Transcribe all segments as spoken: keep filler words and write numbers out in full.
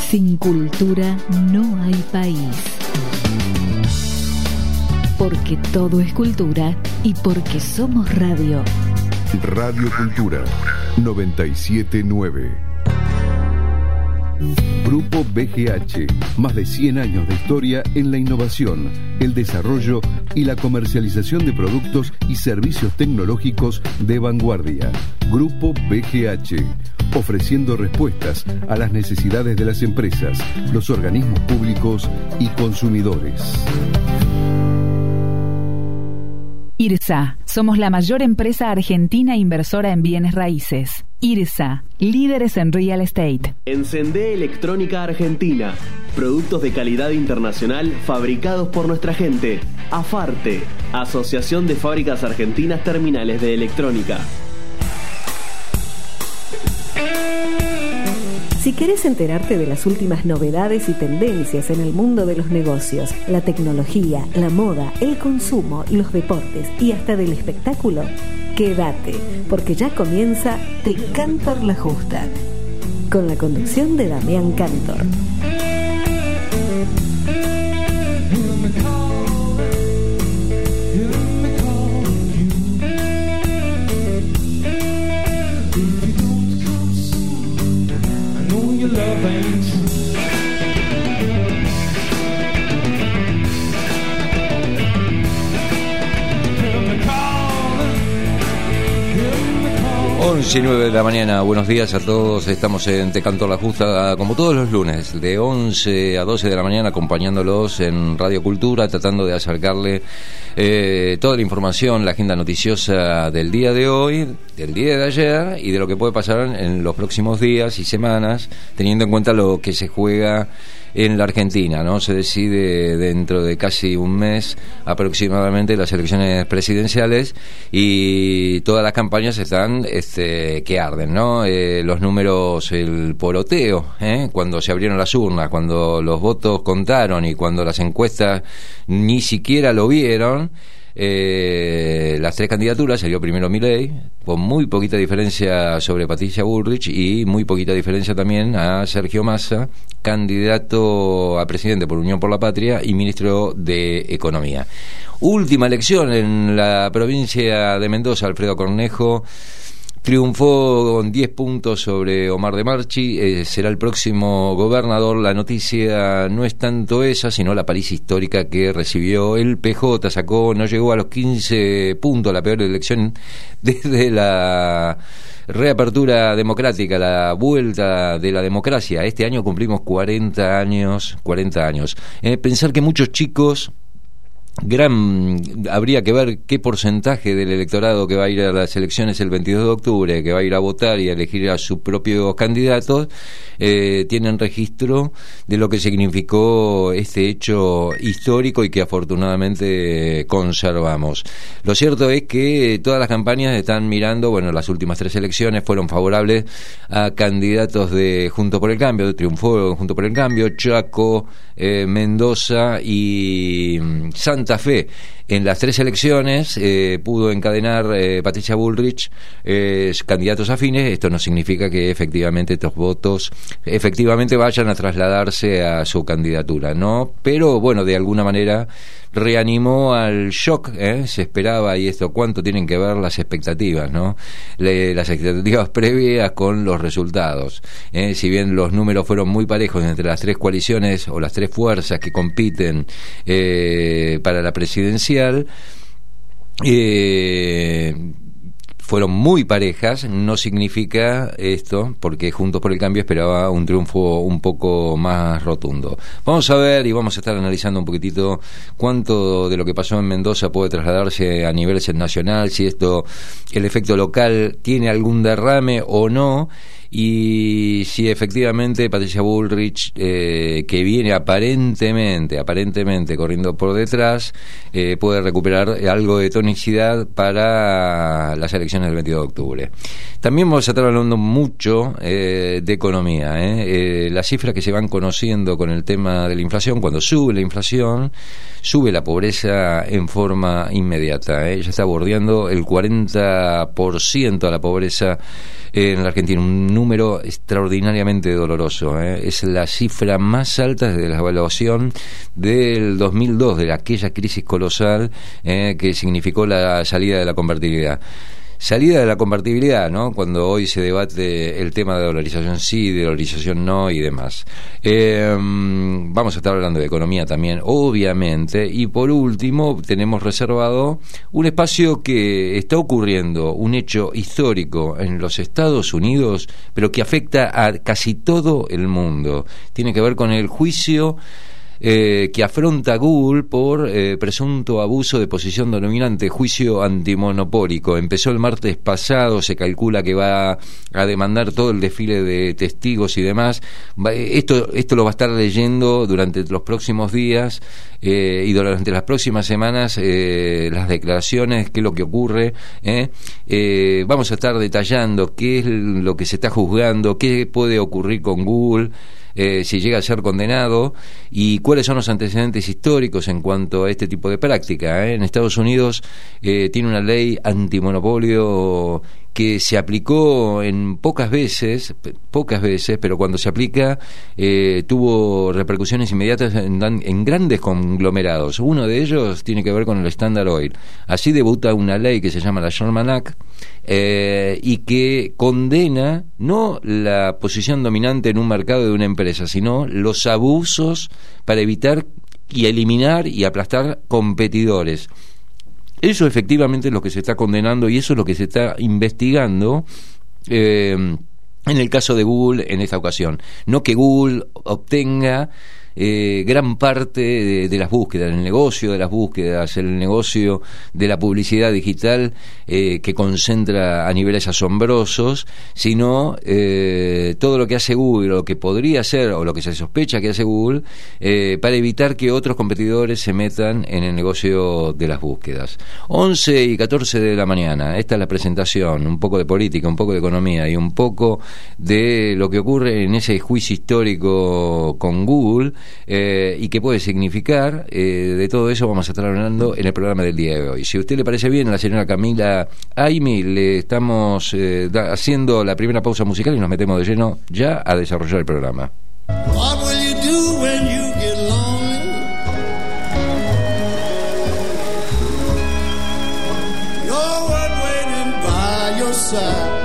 Sin cultura no hay país. Porque todo es cultura y porque somos radio. Radio Cultura noventa y siete punto nueve. Grupo B G H, más de cien años de historia en la innovación, el desarrollo y la comercialización de productos y servicios tecnológicos de vanguardia. Grupo B G H, ofreciendo respuestas a las necesidades de las empresas, los organismos públicos y consumidores. IRSA, somos la mayor empresa argentina inversora en bienes raíces. IRSA, líderes en real estate. Encendé Electrónica Argentina, productos de calidad internacional fabricados por nuestra gente. AFARTE, Asociación de Fábricas Argentinas Terminales de Electrónica. Si querés enterarte de las últimas novedades y tendencias en el mundo de los negocios, la tecnología, la moda, el consumo, los deportes y hasta del espectáculo, quédate, porque ya comienza Te Cantor la Justa, con la conducción de Damián Cantor. once y nueve de la mañana, buenos días a todos. Estamos en Te Canto la Justa, como todos los lunes, de once a doce de la mañana, acompañándolos en Radio Cultura, tratando de acercarle eh, toda la información, la agenda noticiosa del día de hoy, del día de ayer y de lo que puede pasar en los próximos días y semanas, teniendo en cuenta lo que se juega en la Argentina, ¿no? Se decide dentro de casi un mes aproximadamente las elecciones presidenciales y todas las campañas están este, que arden, ¿no? Eh, los números, el poroteo, ¿eh? Cuando se abrieron las urnas, cuando los votos contaron y cuando las encuestas ni siquiera lo vieron. Eh, las tres candidaturas, salió primero Milei, con muy poquita diferencia sobre Patricia Bullrich y muy poquita diferencia también a Sergio Massa, candidato a presidente por Unión por la Patria y ministro de Economía. Última elección en la provincia de Mendoza, Alfredo Cornejo triunfó con diez puntos sobre Omar de Marchi, eh, será el próximo gobernador. La noticia no es tanto esa, sino la paliza histórica que recibió el P J, sacó, no llegó a los quince puntos, la peor elección desde la reapertura democrática, la vuelta de la democracia. Este año cumplimos cuarenta años, cuarenta años. Eh, pensar que muchos chicos, gran habría que ver qué porcentaje del electorado que va a ir a las elecciones el veintidós de octubre, que va a ir a votar y a elegir a sus propios candidatos, eh, tienen registro de lo que significó este hecho histórico y que afortunadamente conservamos. Lo cierto es que todas las campañas están mirando, bueno, las últimas tres elecciones fueron favorables a candidatos de Juntos por el Cambio, triunfó Juntos por el Cambio, Chaco, eh, Mendoza y Santa Santa Fe. En las tres elecciones eh, pudo encadenar eh, Patricia Bullrich eh, candidatos afines. Esto no significa que efectivamente estos votos efectivamente vayan a trasladarse a su candidatura, ¿no? Pero bueno, de alguna manera reanimó al shock, ¿eh? Se esperaba, y esto cuánto tienen que ver las expectativas, ¿no? Le, las expectativas previas con los resultados, ¿eh? Si bien los números fueron muy parejos entre las tres coaliciones o las tres fuerzas que compiten eh, para la presidencial, eh, fueron muy parejas, no significa esto, porque Juntos por el Cambio esperaba un triunfo un poco más rotundo. Vamos a ver y vamos a estar analizando un poquitito cuánto de lo que pasó en Mendoza puede trasladarse a nivel nacional, si esto, el efecto local tiene algún derrame o no, y si efectivamente Patricia Bullrich, eh, que viene aparentemente aparentemente corriendo por detrás, eh, puede recuperar algo de tonicidad para las elecciones del veintidós de octubre. También vamos a estar hablando mucho eh, de economía, ¿eh? Eh, las cifras que se van conociendo con el tema de la inflación. Cuando sube la inflación, sube la pobreza en forma inmediata, ¿eh? Ya está bordeando el cuarenta por ciento a la pobreza en la Argentina, un número extraordinariamente doloroso, ¿eh? Es la cifra más alta desde la evaluación del dos mil dos, de aquella crisis colosal eh, que significó la salida de la convertibilidad. Salida de la convertibilidad, ¿no? Cuando hoy se debate el tema de dolarización sí, de dolarización no y demás. Eh, vamos a estar hablando de economía también, obviamente. Y por último, tenemos reservado un espacio que está ocurriendo, un hecho histórico en los Estados Unidos, pero que afecta a casi todo el mundo. Tiene que ver con el juicio Eh, que afronta Google por eh, presunto abuso de posición dominante, juicio antimonopólico. Empezó el martes pasado, se calcula que va a demandar todo el desfile de testigos y demás. Va, esto, esto lo va a estar leyendo durante los próximos días eh, y durante las próximas semanas, eh, las declaraciones, qué es lo que ocurre. Eh. Eh, vamos a estar detallando qué es lo que se está juzgando, qué puede ocurrir con Google, Eh, si llega a ser condenado, y cuáles son los antecedentes históricos en cuanto a este tipo de práctica. ¿eh? En Estados Unidos eh, tiene una ley antimonopolio que se aplicó en pocas veces, pocas veces, pero cuando se aplica eh, tuvo repercusiones inmediatas en, en grandes conglomerados. Uno de ellos tiene que ver con el Standard Oil. Así debuta una ley que se llama la Sherman Act eh, y que condena no la posición dominante en un mercado de una empresa, sino los abusos para evitar y eliminar y aplastar competidores. Eso efectivamente es lo que se está condenando y eso es lo que se está investigando eh, en el caso de Google en esta ocasión. No que Google obtenga eh, gran parte de, de las búsquedas, el negocio de las búsquedas, el negocio de la publicidad digital eh, que concentra a niveles asombrosos, sino eh, todo lo que hace Google, lo que podría hacer o lo que se sospecha que hace Google eh, para evitar que otros competidores se metan en el negocio de las búsquedas. once y catorce de la mañana, esta es la presentación, un poco de política, un poco de economía y un poco de lo que ocurre en ese juicio histórico con Google. Eh, y qué puede significar. Eh, de todo eso vamos a estar hablando en el programa del día de hoy. Si a usted le parece bien, a la señora Camila Aimi le estamos eh, da, haciendo la primera pausa musical y nos metemos de lleno ya a desarrollar el programa. What will you do when you get lonely? You're one waiting by your side.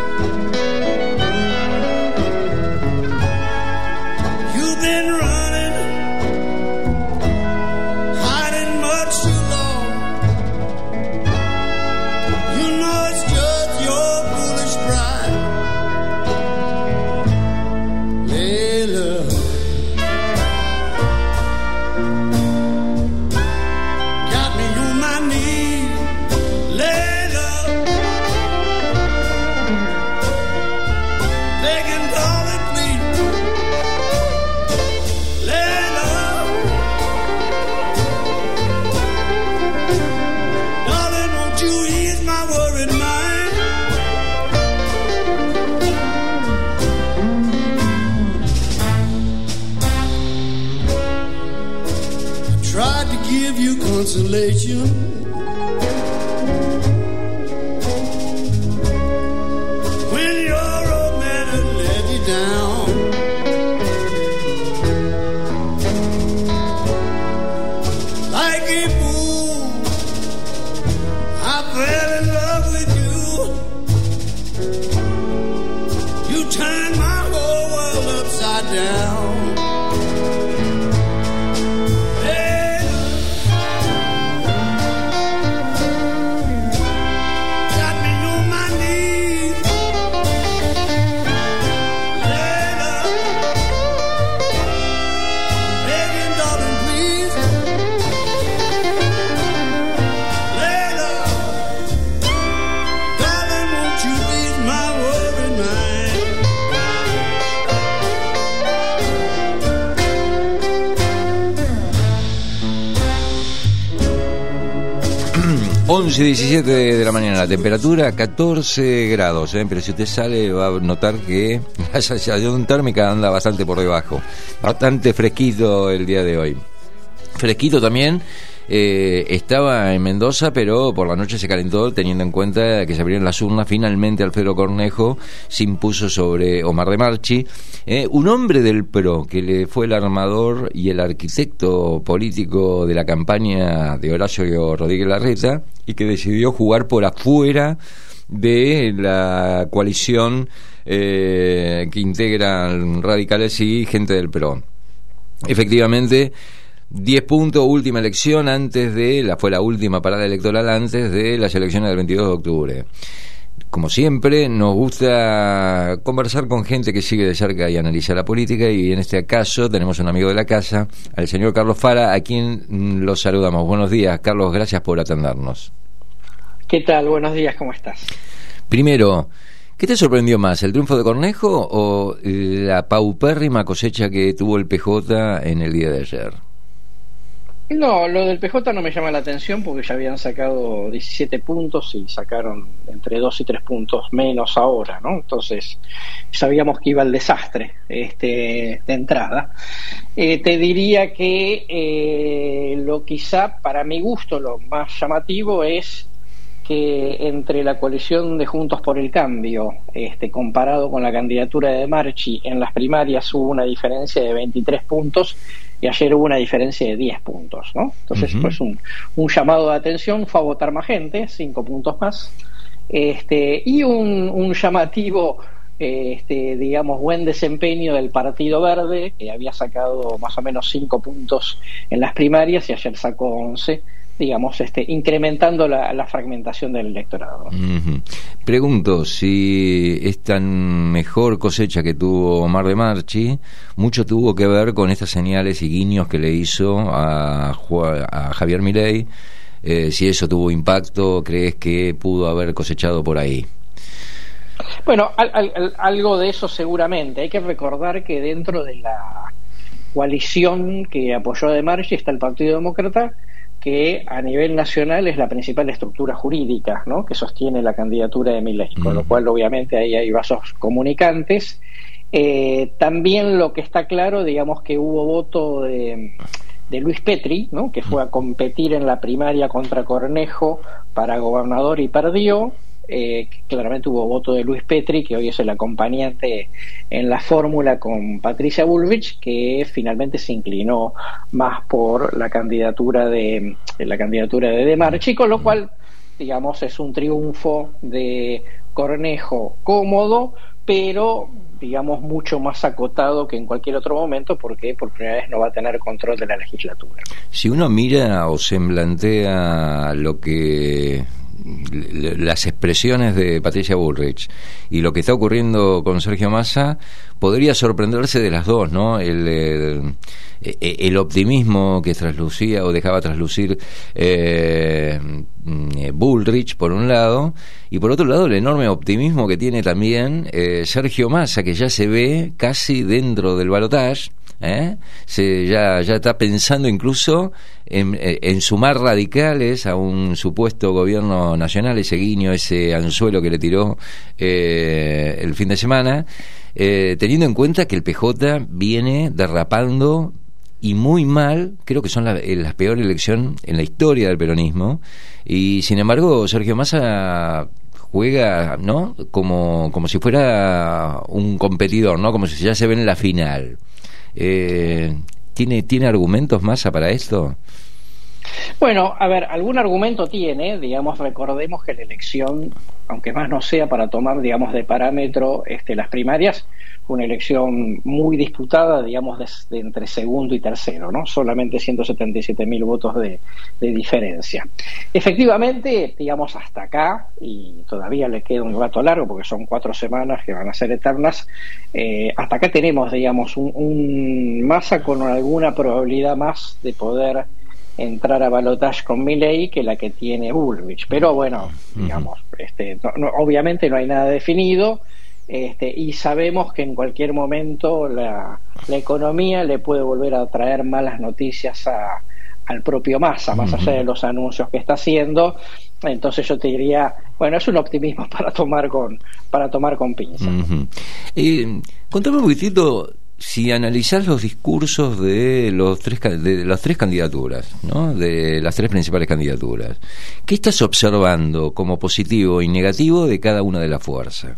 Consolation when your old man had let you down. Like a fool, I fell in love with you. You turned my whole world upside down. once y diecisiete de la mañana, la temperatura catorce grados, ¿eh? Pero si usted sale va a notar que la sensación térmica anda bastante por debajo, bastante fresquito el día de hoy. Fresquito también eh, estaba en Mendoza, pero por la noche se calentó, teniendo en cuenta que se abrieron las urnas. Finalmente Alfredo Cornejo se impuso sobre Omar de Marchi, eh, un hombre del P R O que le fue el armador y el arquitecto político de la campaña de Horacio Rodríguez Larreta, y que decidió jugar por afuera de la coalición eh, que integran radicales y gente del P R O. Efectivamente, diez puntos, última elección antes de, la fue la última parada electoral antes de las elecciones del veintidós de octubre. Como siempre, nos gusta conversar con gente que sigue de cerca y analiza la política, y en este caso tenemos un amigo de la casa, al señor Carlos Fara, a quien los saludamos. Buenos días, Carlos, gracias por atendernos. ¿Qué tal? Buenos días, ¿cómo estás? Primero, ¿qué te sorprendió más, el triunfo de Cornejo o la paupérrima cosecha que tuvo el P J en el día de ayer? No, lo del P J no me llama la atención porque ya habían sacado diecisiete puntos y sacaron entre dos y tres puntos menos ahora, ¿no? Entonces sabíamos que iba el desastre este, de entrada. Eh, te diría que eh, lo quizá, para mi gusto, lo más llamativo es que entre la coalición de Juntos por el Cambio, este, comparado con la candidatura de Marchi, en las primarias hubo una diferencia de veintitrés puntos y ayer hubo una diferencia de diez puntos, ¿no? Entonces, uh-huh. pues un, un llamado de atención, fue a votar más gente, cinco puntos más, este, y un, un llamativo, este, digamos, buen desempeño del Partido Verde, que había sacado más o menos cinco puntos en las primarias y ayer sacó once, digamos, este, incrementando la, la fragmentación del electorado. Uh-huh. Pregunto si esta mejor cosecha que tuvo Omar de Marchi, mucho tuvo que ver con estas señales y guiños que le hizo a, a Javier Milei, eh, si eso tuvo impacto, ¿crees que pudo haber cosechado por ahí? Bueno, al, al, algo de eso seguramente. Hay que recordar que dentro de la coalición que apoyó a de Marchi está el Partido Demócrata, que a nivel nacional es la principal estructura jurídica, ¿no?, que sostiene la candidatura de Milei, mm. con lo cual obviamente ahí hay vasos comunicantes. Eh, también lo que está claro, digamos, que hubo voto de, de Luis Petri, ¿no?, que fue a competir en la primaria contra Cornejo para gobernador y perdió. Eh, claramente hubo voto de Luis Petri, que hoy es el acompañante en la fórmula con Patricia Bullrich, que finalmente se inclinó más por la candidatura de la candidatura de De Marchi, con lo cual, digamos, es un triunfo de Cornejo cómodo, pero digamos mucho más acotado que en cualquier otro momento, porque por primera vez no va a tener control de la legislatura. Si uno mira o semblantea lo que las expresiones de Patricia Bullrich y lo que está ocurriendo con Sergio Massa, podría sorprenderse de las dos, ¿no? El, el, el optimismo que traslucía o dejaba traslucir eh, Bullrich por un lado, y por otro lado el enorme optimismo que tiene también eh, Sergio Massa, que ya se ve casi dentro del balotaje. ¿Eh? Se, ya, ya está pensando incluso en, en sumar radicales a un supuesto gobierno nacional, ese guiño, ese anzuelo que le tiró eh, el fin de semana, eh, teniendo en cuenta que el P J viene derrapando y muy mal. Creo que son la, la peor elección en la historia del peronismo, y sin embargo Sergio Massa juega, ¿no?, como, como si fuera un competidor, ¿no?, como si ya se ve en la final. Eh, ¿tiene, ¿Tiene argumentos Massa para esto? Bueno, a ver, algún argumento tiene, digamos, recordemos que la elección, aunque más no sea para tomar, digamos, de parámetro este, las primarias, fue una elección muy disputada, digamos, de, de entre segundo y tercero, ¿no? Solamente ciento setenta y siete mil votos de, de diferencia. Efectivamente, digamos, hasta acá, y todavía le queda un rato largo porque son cuatro semanas que van a ser eternas, eh, hasta acá tenemos, digamos, un, un Massa con alguna probabilidad más de poder entrar a balotaje con Milei que la que tiene Bullrich, pero bueno, digamos, este, no, no, obviamente no hay nada definido, este, y sabemos que en cualquier momento la, la economía le puede volver a traer malas noticias a, al propio Massa, más allá de los anuncios que está haciendo. Entonces yo te diría, bueno, es un optimismo para tomar con para tomar con pinzas. Uh-huh. Eh, contame un poquitito si analizás los discursos de los tres de las tres candidaturas, ¿no? De las tres principales candidaturas, ¿qué estás observando como positivo y negativo de cada una de las fuerzas?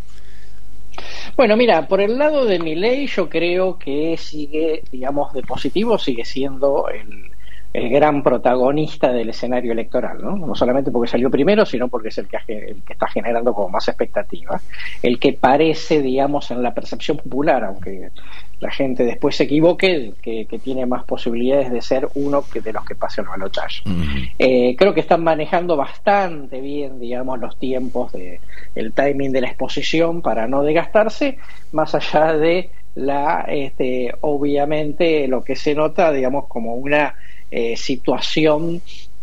Bueno, mira, por el lado de Milei yo creo que sigue, digamos, de positivo, sigue siendo el, el gran protagonista del escenario electoral, ¿no? No solamente porque salió primero, sino porque es el que, el que está generando como más expectativa, el que parece, digamos, en la percepción popular, aunque la gente después se equivoque, que, que tiene más posibilidades de ser uno que de los que pase el balotaje. Uh-huh. Eh, creo que están manejando bastante bien, digamos, los tiempos de el timing de la exposición para no desgastarse, más allá de la, este, obviamente, lo que se nota, digamos, como una eh, situación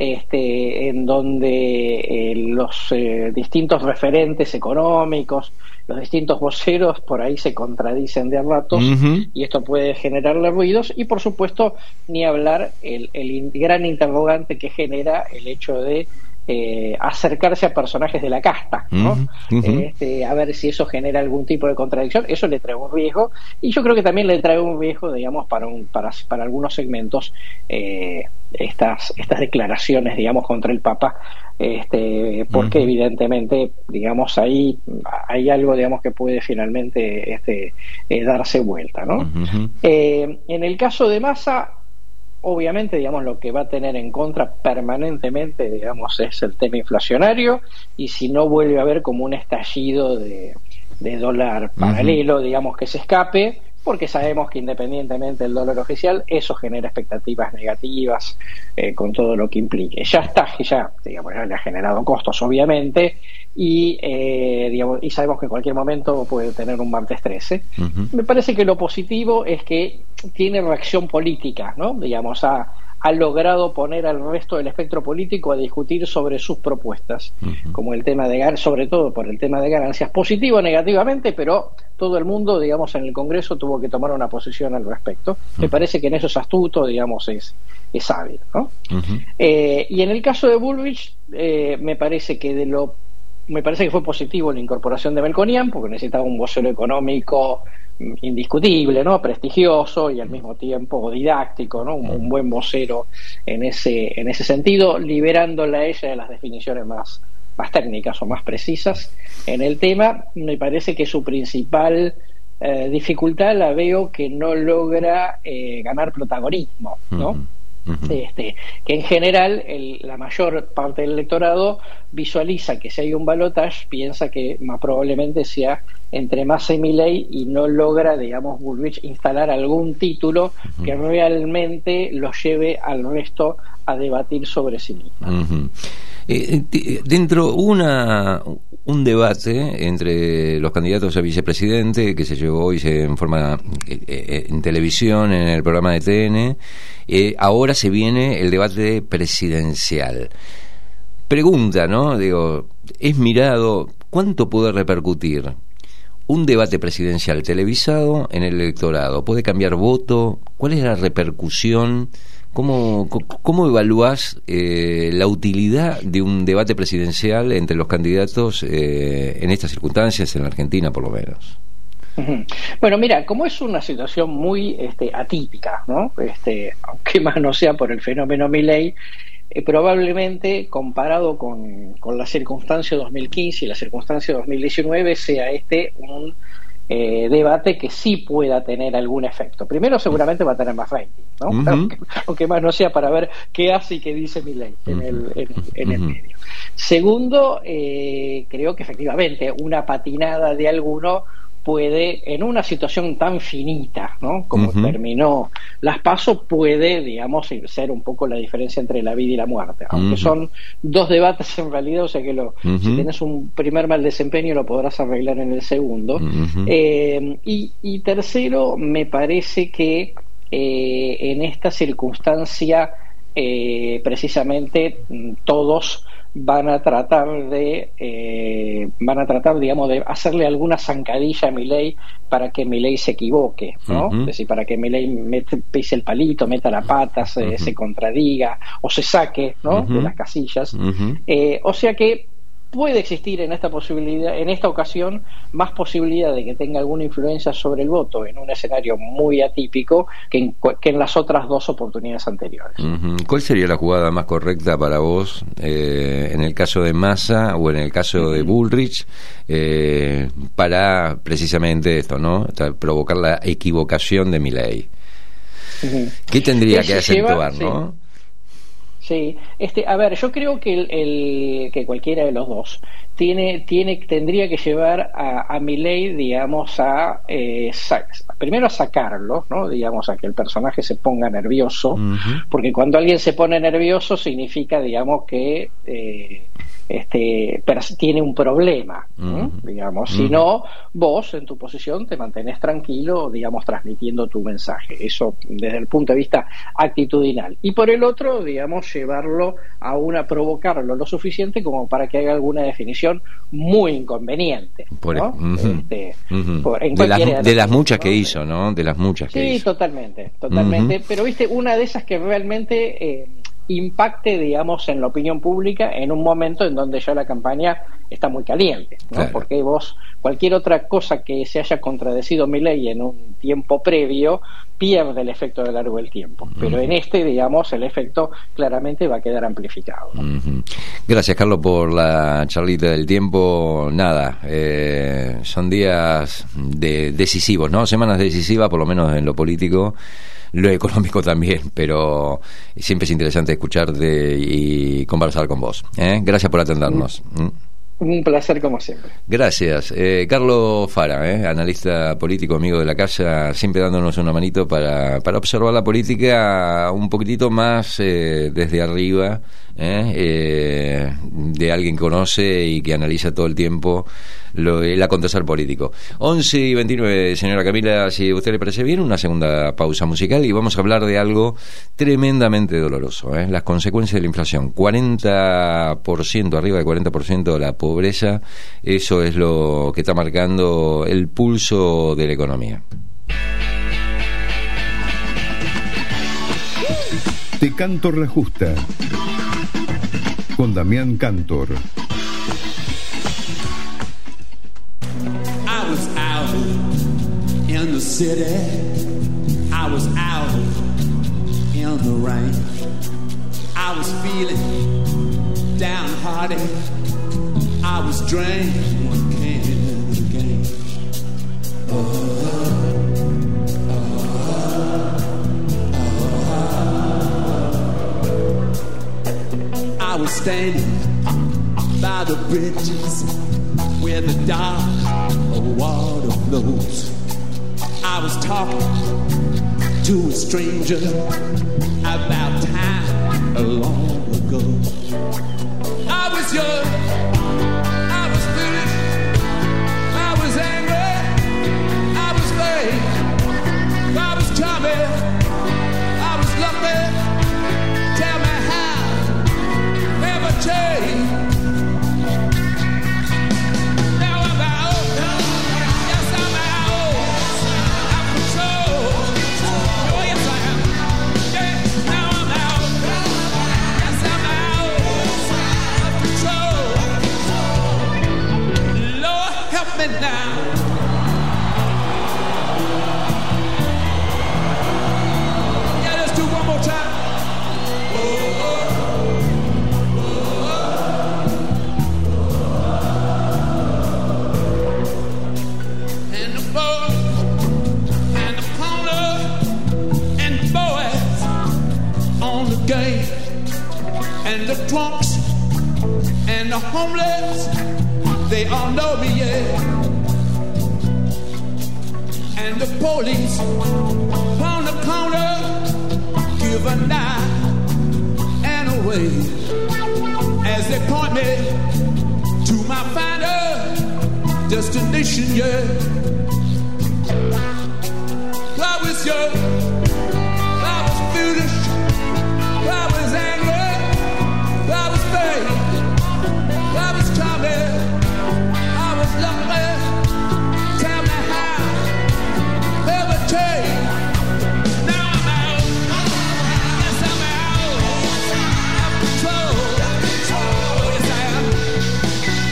este, en donde eh, los eh, distintos referentes económicos, los distintos voceros por ahí se contradicen de a ratos, uh-huh. y esto puede generarle ruidos, y por supuesto ni hablar el, el gran interrogante que genera el hecho de eh, acercarse a personajes de la casta, ¿no? Uh-huh. Este, a ver si eso genera algún tipo de contradicción. Eso le trae un riesgo, y yo creo que también le trae un riesgo, digamos, para un, para, para algunos segmentos eh, estas estas declaraciones, digamos, contra el Papa, este, porque uh-huh. evidentemente, digamos, ahí hay algo, digamos, que puede finalmente este, eh, darse vuelta, ¿no? Uh-huh. Eh, en el caso de Massa, obviamente, digamos, lo que va a tener en contra permanentemente, digamos, es el tema inflacionario, y si no vuelve a haber como un estallido de, de dólar paralelo, uh-huh. digamos, que se escape, porque sabemos que independientemente del dólar oficial, eso genera expectativas negativas eh, con todo lo que implique. Ya está, ya, digamos, le ha generado costos, obviamente, y eh, digamos, y sabemos que en cualquier momento puede tener un martes trece. Uh-huh. Me parece que lo positivo es que tiene reacción política, ¿no? Digamos, ha, ha logrado poner al resto del espectro político a discutir sobre sus propuestas, uh-huh. como el tema de, sobre todo por el tema de ganancias, positivo o negativamente, pero todo el mundo, digamos, en el Congreso tuvo que tomar una posición al respecto. Uh-huh. Me parece que en eso es astuto, digamos, es, es hábil, ¿no? Uh-huh. Eh, y en el caso de Bullrich, eh, me parece que de lo me parece que fue positivo la incorporación de Melconian, porque necesitaba un vocero económico indiscutible, ¿no? Prestigioso y al mismo tiempo didáctico, ¿no? Un, un buen vocero en ese en ese sentido, liberándola a ella de las definiciones más más técnicas o más precisas en el tema. Me parece que su principal eh, dificultad la veo que no logra eh, ganar protagonismo, ¿no? Uh-huh. Uh-huh. Este, que en general el, la mayor parte del electorado visualiza que si hay un balotaje, piensa que más probablemente sea entre Massa y Milei, y no logra, digamos, Bullrich instalar algún título uh-huh. que realmente lo lleve al resto a debatir sobre sí misma. Uh-huh. Eh, dentro una un debate entre los candidatos a vicepresidente que se llevó hoy en forma eh, en televisión en el programa de T N. Eh, ahora se viene el debate presidencial. Pregunta, ¿no? Digo, es mirado, ¿cuánto puede repercutir un debate presidencial televisado en el electorado? ¿Puede cambiar voto? ¿Cuál es la repercusión? ¿Cómo, cómo evaluás eh, la utilidad de un debate presidencial entre los candidatos eh, en estas circunstancias, en la Argentina por lo menos? Bueno, mira, como es una situación muy este, atípica, ¿no? Este, aunque más no sea por el fenómeno Milei, eh, probablemente comparado con, con la circunstancia dos mil quince y la circunstancia dos mil diecinueve sea este un eh, debate que sí pueda tener algún efecto. Primero, seguramente va a tener más rating, ¿no? Uh-huh. aunque, aunque más no sea para ver qué hace y qué dice Milei en el, en, en el uh-huh. medio. Segundo, eh, creo que efectivamente una patinada de alguno puede, en una situación tan finita, ¿no? Como uh-huh. terminó las PASO, puede, digamos, ser un poco la diferencia entre la vida y la muerte, aunque uh-huh. son dos debates en realidad, o sea que lo, uh-huh. si tienes un primer mal desempeño lo podrás arreglar en el segundo. Uh-huh. Eh, y, y tercero, me parece que eh, en esta circunstancia eh, precisamente todos van a tratar de eh, van a tratar, digamos, de hacerle alguna zancadilla a Milei para que Milei se equivoque, ¿no? Uh-huh. Es decir, para que Milei mete, pise el palito, meta la pata, se, uh-huh. se contradiga o se saque, ¿no? Uh-huh. de las casillas. Uh-huh. Eh, o sea que puede existir en esta posibilidad, en esta ocasión, más posibilidad de que tenga alguna influencia sobre el voto en un escenario muy atípico que en, que en las otras dos oportunidades anteriores. Uh-huh. ¿Cuál sería la jugada más correcta para vos eh, en el caso de Massa o en el caso uh-huh. de Bullrich eh, para precisamente esto, ¿no? Provocar la equivocación de Milei? Uh-huh. ¿Qué tendría que, que acentuar, lleva, no? Sí. Sí, este, a ver, yo creo que el, el que cualquiera de los dos tiene, tiene, tendría que llevar a, a Milei, digamos, a eh, sa- primero a sacarlo, ¿no? Digamos, a que el personaje se ponga nervioso, uh-huh. porque cuando alguien se pone nervioso significa, digamos, que eh, este tiene un problema, uh-huh. digamos. Uh-huh. Si no, vos en tu posición te mantenés tranquilo, digamos, transmitiendo tu mensaje. Eso desde el punto de vista actitudinal. Y por el otro, digamos, llevarlo a una, provocarlo lo suficiente como para que haga alguna definición muy inconveniente, por, ¿no? Uh-huh. Este, uh-huh. por, en de, las, de, de las muchas ¿no? que hizo, ¿no? De las muchas que sí, hizo. Sí, totalmente, totalmente. Uh-huh. Pero viste, una de esas que realmente eh, impacte, digamos, en la opinión pública en un momento en donde ya la campaña está muy caliente, ¿no? Claro. Porque vos, cualquier otra cosa que se haya contradecido Milei en un tiempo previo, pierde el efecto a lo largo del tiempo. Uh-huh. Pero en este, digamos, el efecto claramente va a quedar amplificado, ¿no? Uh-huh. Gracias, Carlos, por la charlita del tiempo. Nada, eh, son días de, decisivos, ¿no? Semanas decisivas, por lo menos en lo político, lo económico también, pero siempre es interesante escucharte y conversar con vos, ¿eh? Gracias por atendernos. Uh-huh. Un placer como siempre. Gracias. Eh, Carlos Fara, eh, analista político, amigo de la casa, siempre dándonos una manito para, para observar la política un poquitito más eh, desde arriba, eh, eh, de alguien que conoce y que analiza todo el tiempo lo, el acontecer político. once y veintinueve, señora Camila, si a usted le parece bien, una segunda pausa musical y vamos a hablar de algo tremendamente doloroso, eh, las consecuencias de la inflación. cuarenta por ciento, arriba del cuarenta por ciento de la pobreza, eso es lo que está marcando el pulso de la economía. Te Cantor la Justa con Damián Cantor. I was out in the city, I was out in the rain, I was feeling downhearted, I was drinking again. Oh, oh, oh. I was standing by the bridges where the dark water flows. I was talking to a stranger about time long ago. I was young, I was foolish, I was angry, I was vain, I was charming, I was lucky. Tell me how, never change. Now I'm out, yes I'm out, out of control. Oh yes I am, yeah. Now I'm out, yes I'm out, out of control. Lord help me now. Yeah, let's do one more time. And the boys and the corner and the boys on the game and the drunks and the homeless, they all know me, yeah. And the police on the corner give a nod and a wave as they point me to my final destination, yeah. I was young, I was foolish, I was angry, I was vain, I was charming, I was lucky. Tell me how, ever change. Now I'm out, yes I'm out, out of control. Oh yes I am.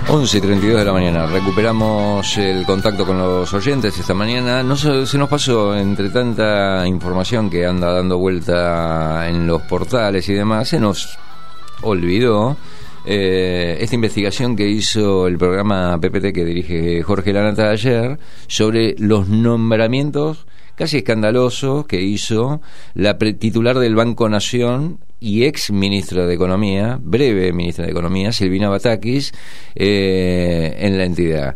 once y treinta y dos de la mañana. Recuperamos el contacto con los oyentes esta mañana. No se, se nos pasó, entre tanta información que anda dando vuelta en los portales y demás, se nos olvidó eh, esta investigación que hizo el programa P P T que dirige Jorge Lanata ayer sobre los nombramientos casi escandalosos que hizo la titular del Banco Nación y ex ministra de Economía, breve ministra de Economía, Silvina Batakis, eh, en la entidad.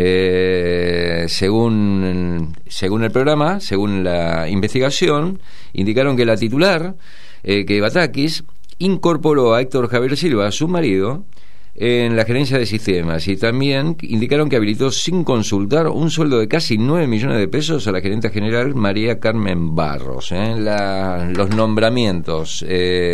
Eh, según, según el programa, según la investigación, indicaron que la titular, eh, que Batakis, incorporó a Héctor Javier Silva, su marido, en la gerencia de sistemas, y también indicaron que habilitó sin consultar un sueldo de casi nueve millones de pesos a la gerente general María Carmen Barros. ¿eh? La, los nombramientos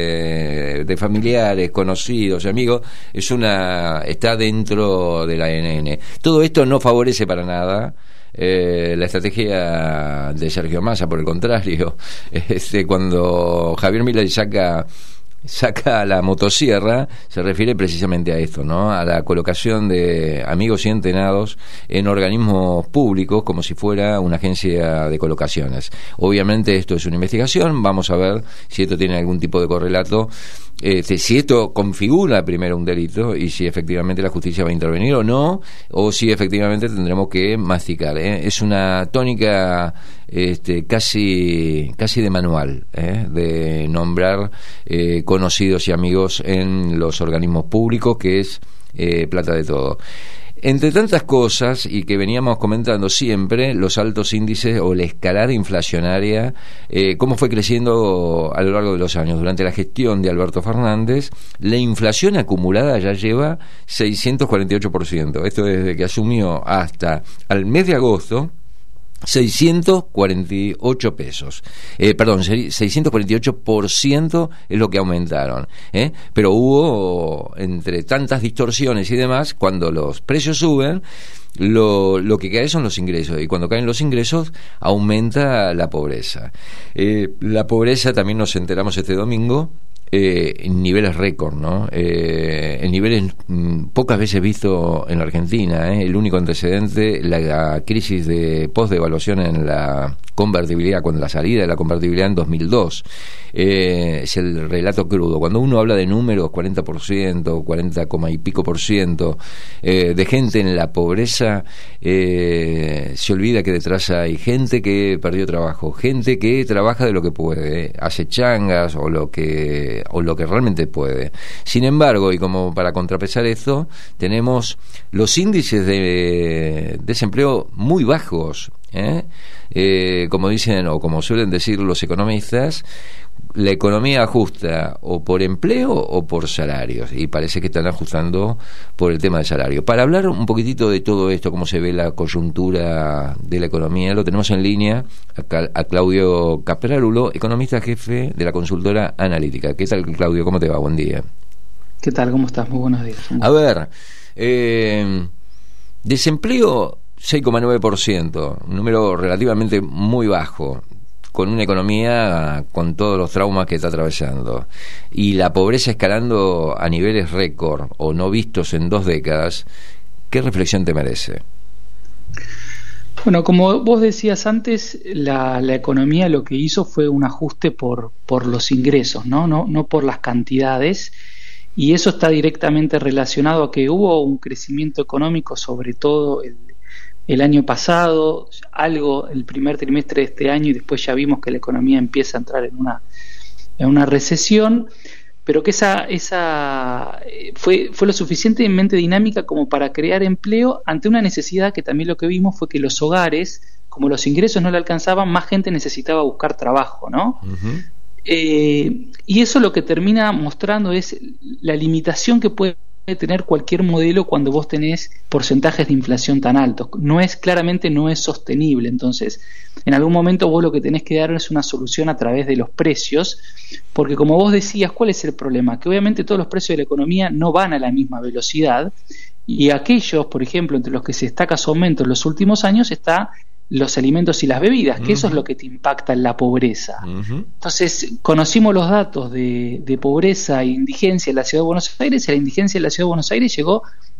eh, de familiares, conocidos y amigos es una está dentro de la A N N. Todo esto no favorece para nada Eh, la estrategia de Sergio Massa, por el contrario. Este, cuando Javier Milei saca saca la motosierra, se refiere precisamente a esto, ¿no? A la colocación de amigos y entrenados en organismos públicos como si fuera una agencia de colocaciones. Obviamente esto es una investigación, vamos a ver si esto tiene algún tipo de correlato, este, si esto configura primero un delito y si efectivamente la justicia va a intervenir o no, o si efectivamente tendremos que masticar, ¿eh? Es una tónica este, casi casi de manual, ¿eh? De nombrar eh, conocidos y amigos en los organismos públicos, que es eh, plata de todo. Entre tantas cosas, y que veníamos comentando siempre, los altos índices o la escalada inflacionaria, eh, cómo fue creciendo a lo largo de los años. Durante la gestión de Alberto Fernández, la inflación acumulada ya lleva seiscientos cuarenta y ocho por ciento. Esto desde que asumió hasta al mes de agosto, seiscientos cuarenta y ocho pesos, eh, perdón, seiscientos cuarenta y ocho por ciento es lo que aumentaron, ¿eh? Pero hubo, entre tantas distorsiones y demás, cuando los precios suben, lo, lo que cae son los ingresos, y cuando caen los ingresos aumenta la pobreza. Eh, la pobreza, también nos enteramos este domingo, Eh, en niveles récord, ¿no? Eh, en niveles mm, pocas veces visto en la Argentina, ¿eh? El único antecedente, la, la crisis de post-devaluación en la convertibilidad, con la salida de la convertibilidad en dos mil dos. Eh, es el relato crudo. Cuando uno habla de números, cuarenta por ciento, cuarenta coma y pico por ciento eh, de gente en la pobreza, eh, se olvida que detrás hay gente que perdió trabajo, gente que trabaja de lo que puede, ¿eh? Hace changas o lo que o lo que realmente puede. Sin embargo, y como para contrapesar esto, tenemos los índices de desempleo muy bajos, ¿eh? Eh, como dicen o como suelen decir los economistas, la economía ajusta o por empleo o por salarios, y parece que están ajustando por el tema del salario. Para hablar un poquitito de todo esto, cómo se ve la coyuntura de la economía, lo tenemos en línea a, a Claudio Caprarulo, economista jefe de la consultora Analítica. ¿Qué tal, Claudio? ¿Cómo te va? Buen día. ¿Qué tal? ¿Cómo estás? Muy buenos días. A ver, eh, desempleo seis coma nueve por ciento, un número relativamente muy bajo, con una economía con todos los traumas que está atravesando, y la pobreza escalando a niveles récord o no vistos en dos décadas. ¿Qué reflexión te merece? Bueno, como vos decías antes, la, la economía lo que hizo fue un ajuste por, por los ingresos, ¿no? No, no por las cantidades, y eso está directamente relacionado a que hubo un crecimiento económico, sobre todo el El año pasado, algo el primer trimestre de este año, y después ya vimos que la economía empieza a entrar en una, en una recesión, pero que esa, esa fue, fue lo suficientemente dinámica como para crear empleo ante una necesidad que también lo que vimos fue que los hogares, como los ingresos no le alcanzaban, más gente necesitaba buscar trabajo, ¿no? Uh-huh. Eh, y eso lo que termina mostrando es la limitación que puede tener cualquier modelo cuando vos tenés porcentajes de inflación tan altos. No es, claramente no es sostenible. Entonces, en algún momento vos lo que tenés que dar es una solución a través de los precios, porque como vos decías, ¿cuál es el problema? Que obviamente todos los precios de la economía no van a la misma velocidad, y aquellos, por ejemplo, entre los que se destaca su aumento en los últimos años está los alimentos y las bebidas, que uh-huh. eso es lo que te impacta en la pobreza. Uh-huh. Entonces, conocimos los datos de, de pobreza e indigencia en la Ciudad de Buenos Aires, y la indigencia en la Ciudad de Buenos Aires llegó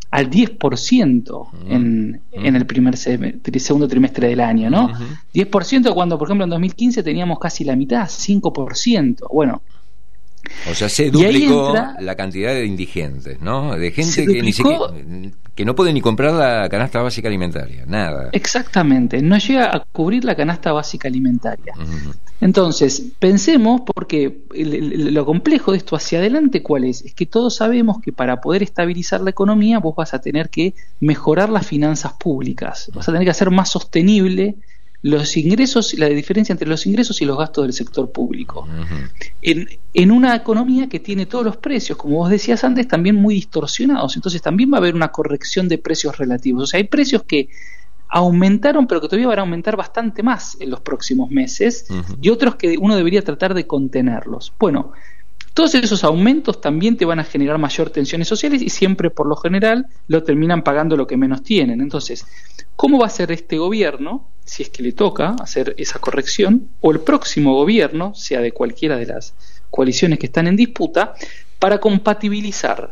al diez por ciento en, uh-huh. en el primer semestre, segundo trimestre del año, ¿no? Uh-huh. diez por ciento cuando, por ejemplo, en dos mil quince teníamos casi la mitad, cinco por ciento. Bueno, o sea, se duplicó entra, la cantidad de indigentes, ¿no? De gente que ni siquiera, que no puede ni comprar la canasta básica alimentaria, nada. Exactamente, no llega a cubrir la canasta básica alimentaria. Uh-huh. Entonces, pensemos, porque el, el, lo complejo de esto hacia adelante, ¿cuál es? Es que todos sabemos que para poder estabilizar la economía vos vas a tener que mejorar las finanzas públicas, vas a tener que hacer más sostenible los ingresos, la diferencia entre los ingresos y los gastos del sector público. Uh-huh. En, en una economía que tiene todos los precios, como vos decías antes, también muy distorsionados, entonces también va a haber una corrección de precios relativos. O sea, hay precios que aumentaron, pero que todavía van a aumentar bastante más en los próximos meses, uh-huh. y otros que uno debería tratar de contenerlos. Bueno, todos esos aumentos también te van a generar mayor tensiones sociales y siempre, por lo general, lo terminan pagando lo que menos tienen. Entonces, ¿cómo va a ser este gobierno, si es que le toca hacer esa corrección, o el próximo gobierno, sea de cualquiera de las coaliciones que están en disputa, para compatibilizar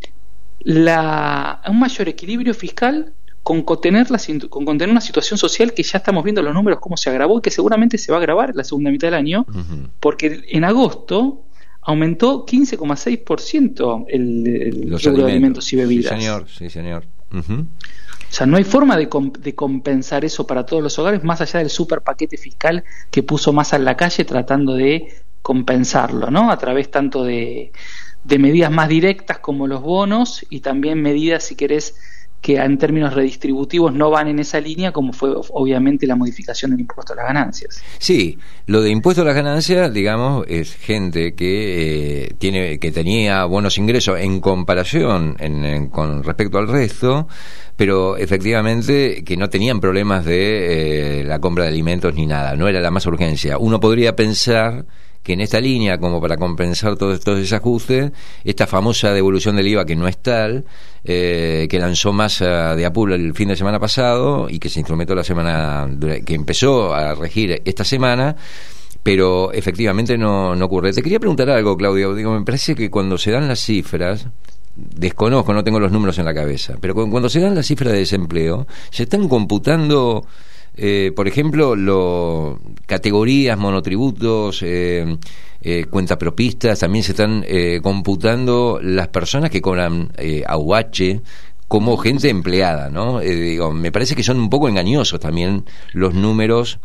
la, un mayor equilibrio fiscal con contener, la, con contener una situación social que ya estamos viendo los números cómo se agravó y que seguramente se va a agravar en la segunda mitad del año, uh-huh. porque en agosto aumentó quince coma seis por ciento el, el los rubro de alimentos y bebidas. Sí, señor, sí, señor. Uh-huh. O sea, no hay forma de, comp- de compensar eso para todos los hogares, más allá del super paquete fiscal que puso Massa en la calle tratando de compensarlo, ¿no? A través tanto de, de medidas más directas como los bonos y también medidas, si querés, que en términos redistributivos no van en esa línea, como fue obviamente la modificación del impuesto a las ganancias. Sí, lo de impuesto a las ganancias, digamos, es gente que eh, tiene que tenía buenos ingresos en comparación en, en, con respecto al resto, pero efectivamente que no tenían problemas de eh, la compra de alimentos ni nada, no era la más urgencia. Uno podría pensar que en esta línea, como para compensar todos estos desajustes, esta famosa devolución del I V A que no es tal, eh, que lanzó Massa de Apuro el fin de semana pasado y que se instrumentó la semana, que empezó a regir esta semana, pero efectivamente no, no ocurre. Te quería preguntar algo, Claudio. Digo, me parece que cuando se dan las cifras, desconozco, no tengo los números en la cabeza, pero cuando se dan las cifras de desempleo, se están computando... Eh, por ejemplo, lo, categorías, monotributos, eh, eh, cuentapropistas, también se están eh, computando las personas que cobran eh, A U H como gente empleada, ¿no? Eh, digo, me parece que son un poco engañosos también los números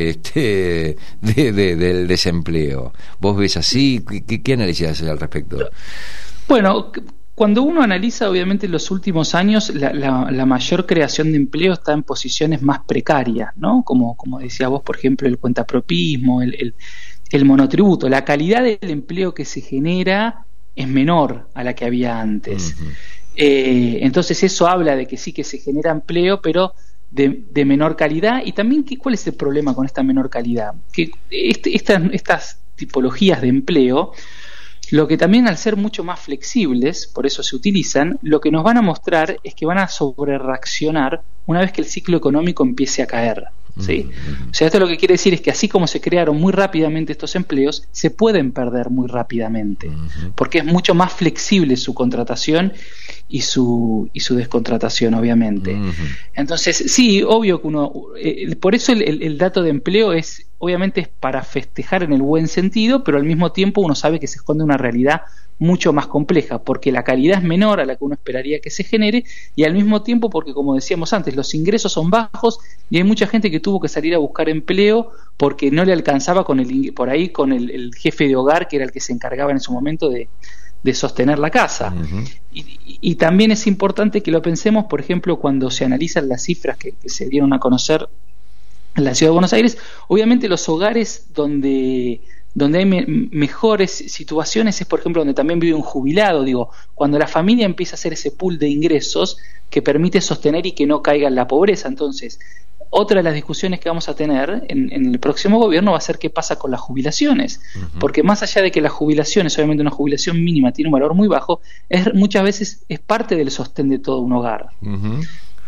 este, de, de, del desempleo. ¿Vos ves así? ¿Qué, qué análisis haces al respecto? Bueno, cuando uno analiza, obviamente, en los últimos años, la, la, la mayor creación de empleo está en posiciones más precarias, ¿no? Como, como decía vos, por ejemplo, el cuentapropismo, el, el, el monotributo. La calidad del empleo que se genera es menor a la que había antes. Uh-huh. Eh, entonces eso habla de que sí que se genera empleo, pero de, de menor calidad. Y también, ¿cuál es el problema con esta menor calidad? Que este, estas, estas tipologías de empleo, lo que también, al ser mucho más flexibles, por eso se utilizan, lo que nos van a mostrar es que van a sobrereaccionar una vez que el ciclo económico empiece a caer, ¿sí? Uh-huh. O sea, esto lo que quiere decir es que así como se crearon muy rápidamente estos empleos, se pueden perder muy rápidamente, uh-huh. porque es mucho más flexible su contratación y su y su descontratación, obviamente. Uh-huh. Entonces, sí, obvio que uno... Eh, por eso el, el, el dato de empleo es... obviamente es para festejar en el buen sentido, pero al mismo tiempo uno sabe que se esconde una realidad mucho más compleja, porque la calidad es menor a la que uno esperaría que se genere, y al mismo tiempo porque, como decíamos antes, los ingresos son bajos y hay mucha gente que tuvo que salir a buscar empleo porque no le alcanzaba con el por ahí con el, el jefe de hogar, que era el que se encargaba en su momento de, de sostener la casa. Uh-huh. y, y, y también es importante que lo pensemos, por ejemplo, cuando se analizan las cifras que, que se dieron a conocer en la ciudad de Buenos Aires. Obviamente los hogares donde, donde hay me, mejores situaciones es, por ejemplo, donde también vive un jubilado. Digo, cuando la familia empieza a hacer ese pool de ingresos que permite sostener y que no caiga en la pobreza. Entonces, otra de las discusiones que vamos a tener en, en el próximo gobierno va a ser qué pasa con las jubilaciones, uh-huh. porque más allá de que las jubilaciones, obviamente una jubilación mínima tiene un valor muy bajo, es muchas veces es parte del sostén de todo un hogar. Uh-huh.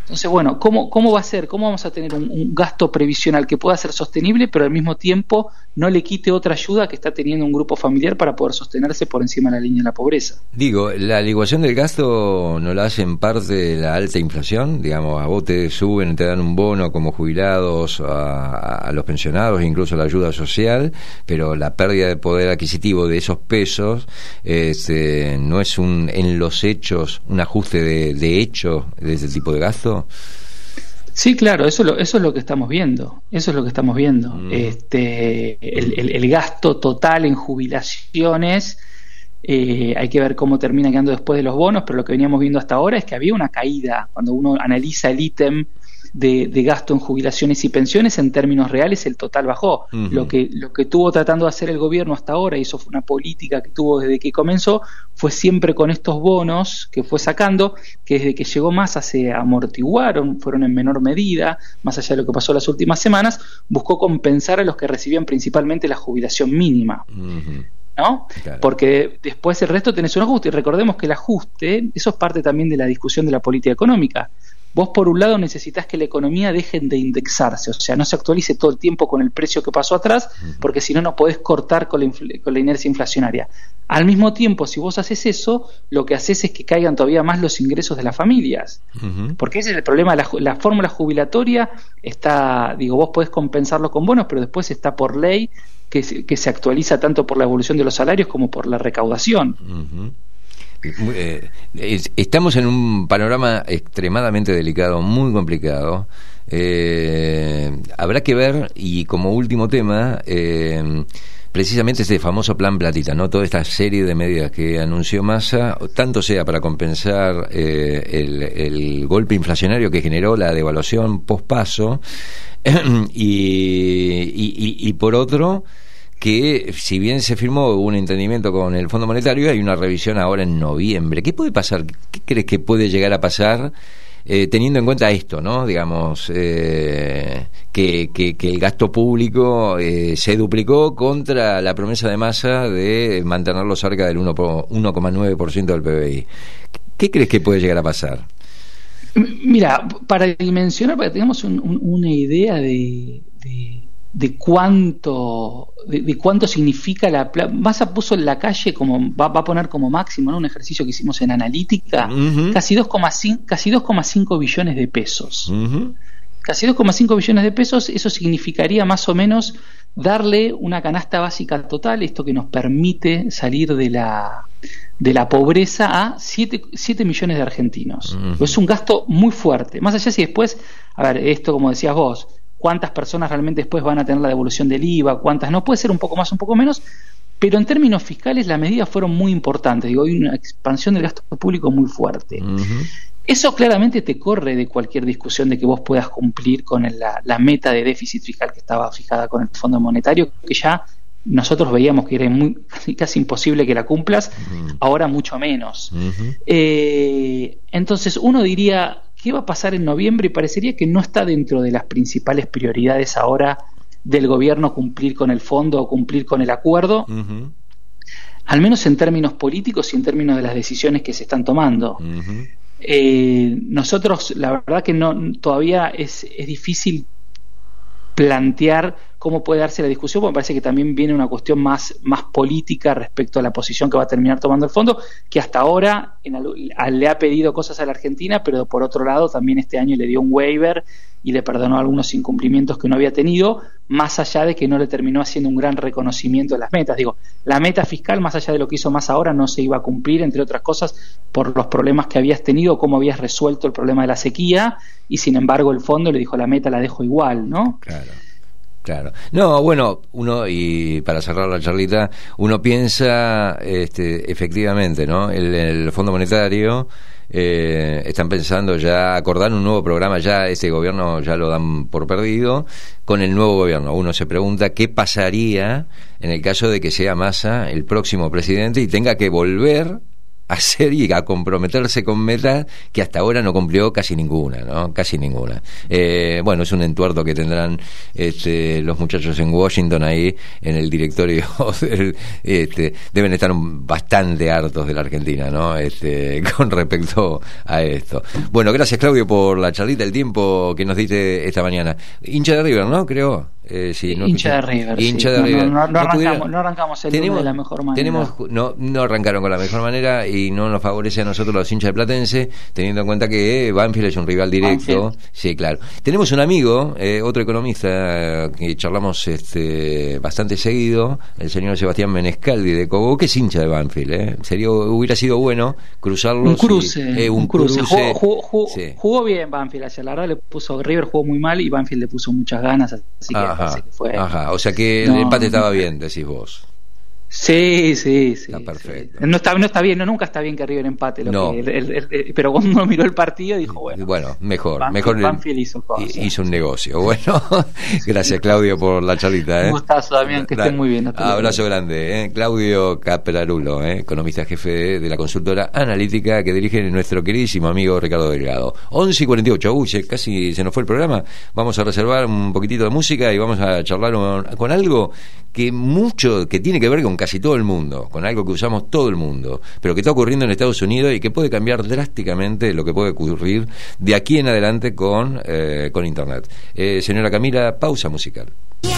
Entonces, bueno, ¿cómo, cómo va a ser? ¿Cómo vamos a tener un, un gasto previsional que pueda ser sostenible, pero al mismo tiempo no le quite otra ayuda que está teniendo un grupo familiar para poder sostenerse por encima de la línea de la pobreza? Digo, la licuación del gasto no la hace en parte la alta inflación, digamos, a vos te suben, te dan un bono como jubilados, a, a los pensionados, incluso la ayuda social, pero la pérdida de poder adquisitivo de esos pesos este, no es un en los hechos un ajuste de, de hecho de ese tipo de gasto. Sí, claro, eso es lo, eso es lo que estamos viendo, eso es lo que estamos viendo. Mm. Este, el, el, el gasto total en jubilaciones, eh, hay que ver cómo termina quedando después de los bonos, pero lo que veníamos viendo hasta ahora es que había una caída cuando uno analiza el ítem de, de gasto en jubilaciones y pensiones. En términos reales el total bajó. Uh-huh. Lo que lo que tuvo tratando de hacer el gobierno hasta ahora, y eso fue una política que tuvo desde que comenzó, fue siempre con estos bonos que fue sacando, que desde que llegó Massa se amortiguaron, fueron en menor medida, más allá de lo que pasó las últimas semanas, buscó compensar a los que recibían principalmente la jubilación mínima. Uh-huh. ¿No? Claro. Porque después el resto tenés un ajuste, y recordemos que el ajuste, eso es parte también de la discusión de la política económica. Vos por un lado necesitas que la economía deje de indexarse, o sea, no se actualice todo el tiempo con el precio que pasó atrás, porque si no, no podés cortar con la, infl- con la inercia inflacionaria. Al mismo tiempo, si vos haces eso, lo que haces es que caigan todavía más los ingresos de las familias, uh-huh. porque ese es el problema. La, la fórmula jubilatoria está, digo, vos podés compensarlo con bonos, pero después está por ley que se, que se actualiza tanto por la evolución de los salarios como por la recaudación. Uh-huh. Eh, estamos en un panorama extremadamente delicado, muy complicado. Eh, habrá que ver, y como último tema, eh, precisamente este famoso plan platita, ¿no? Toda esta serie de medidas que anunció Massa, tanto sea para compensar eh, el, el golpe inflacionario que generó la devaluación pospaso, y, y, y, y por otro, que si bien se firmó un entendimiento con el Fondo Monetario, hay una revisión ahora en noviembre. ¿Qué puede pasar? ¿Qué crees que puede llegar a pasar eh, teniendo en cuenta esto, ¿no? Digamos, eh, que, que, que el gasto público eh, se duplicó contra la promesa de Massa de mantenerlo cerca del uno coma nueve por ciento del P B I. ¿Qué crees que puede llegar a pasar? Mira, para dimensionar, para que tengamos un, un, una idea de... de... de cuánto de, de cuánto significa la Massa puso en la calle como va, va a poner como máximo, ¿no? Un ejercicio que hicimos en analítica, uh-huh. casi dos coma cinco casi dos coma cinco billones de pesos. Uh-huh. Casi dos coma cinco billones de pesos, eso significaría más o menos darle una canasta básica total, esto que nos permite salir de la de la pobreza a siete millones de argentinos. Uh-huh. Es un gasto muy fuerte. Más allá si después, a ver, esto como decías vos, cuántas personas realmente después van a tener la devolución del I V A, cuántas no, puede ser un poco más, un poco menos, pero en términos fiscales las medidas fueron muy importantes. Digo, hay una expansión del gasto público muy fuerte. Uh-huh. Eso claramente te corre de cualquier discusión de que vos puedas cumplir con el, la, la meta de déficit fiscal que estaba fijada con el Fondo Monetario, que ya nosotros veíamos que era muy, casi imposible que la cumplas, uh-huh. ahora mucho menos. Uh-huh. Eh, entonces uno diría, ¿qué va a pasar en noviembre? Y parecería que no está dentro de las principales prioridades ahora del gobierno cumplir con el fondo o cumplir con el acuerdo, uh-huh. al menos en términos políticos y en términos de las decisiones que se están tomando. Uh-huh. Eh, nosotros, la verdad que no todavía es, es difícil plantear cómo puede darse la discusión, porque me parece que también viene una cuestión más, más política respecto a la posición que va a terminar tomando el fondo, que hasta ahora en, a, le ha pedido cosas a la Argentina, pero por otro lado también este año le dio un waiver y le perdonó algunos incumplimientos que no había tenido, más allá de que no le terminó haciendo un gran reconocimiento de las metas. Digo, la meta fiscal, más allá de lo que hizo más ahora, no se iba a cumplir, entre otras cosas, por los problemas que habías tenido, cómo habías resuelto el problema de la sequía, y sin embargo el fondo le dijo, la meta la dejo igual, ¿no? Claro. Claro. No, bueno, uno, y para cerrar la charlita, uno piensa, este, efectivamente, ¿no? El, el Fondo Monetario, eh, están pensando ya acordar un nuevo programa, ya ese gobierno ya lo dan por perdido, con el nuevo gobierno. Uno se pregunta qué pasaría en el caso de que sea Massa el próximo presidente y tenga que volver hacer y a comprometerse con metas que hasta ahora no cumplió casi ninguna, ¿no? Casi ninguna. Eh, bueno, es un entuerto que tendrán este, los muchachos en Washington ahí, en el directorio del, este, deben estar bastante hartos de la Argentina, ¿no? Este, con respecto a esto. Bueno, gracias Claudio por la charlita, el tiempo que nos diste esta mañana. Hincha de River, ¿no? Creo. Eh, sí, no, hincha de River. Hincha sí. de River. No, no, no, no, arrancamos, pudiera, no arrancamos el tenemos, de la mejor manera. Tenemos, no, no arrancaron con la mejor manera y no nos favorece a nosotros los hinchas de Platense, teniendo en cuenta que Banfield es un rival directo. Banfield. Sí, claro. Tenemos un amigo, eh, otro economista, eh, que charlamos este, bastante seguido, el señor Sebastián Menescaldi de Cobo, que es hincha de Banfield. Eh. Sería, hubiera sido bueno cruzarlos. Un cruce. Y, eh, un, un cruce. cruce. Jugó, jugó, jugó, sí. jugó bien Banfield ayer, la verdad le puso, River jugó muy mal y Banfield le puso muchas ganas, así que, ajá, que fue. Ajá, o sea que no, el empate estaba bien, decís vos. Sí, sí, sí. Está perfecto. Sí. No está, no está bien, no, nunca está bien que River empate. Lo no. que, el, el, el, pero cuando uno miró el partido dijo, bueno. Bueno, mejor. Banfield, mejor Banfield hizo cosas. Hizo un negocio. Bueno, gracias Claudio por la charlita. ¿eh? Un gustazo, Damián, que estén muy bien. Abrazo grande. ¿eh? Claudio Caperarulo, ¿eh? economista jefe de, de la consultora analítica que dirige nuestro queridísimo amigo Ricardo Delgado. once y cuarenta y ocho, uy, se, casi se nos fue el programa. Vamos a reservar un poquitito de música y vamos a charlar con, con algo que mucho, que tiene que ver con casi todo el mundo, con algo que usamos todo el mundo, pero que está ocurriendo en Estados Unidos y que puede cambiar drásticamente lo que puede ocurrir de aquí en adelante con, eh, con Internet. Eh, señora Camila, pausa musical.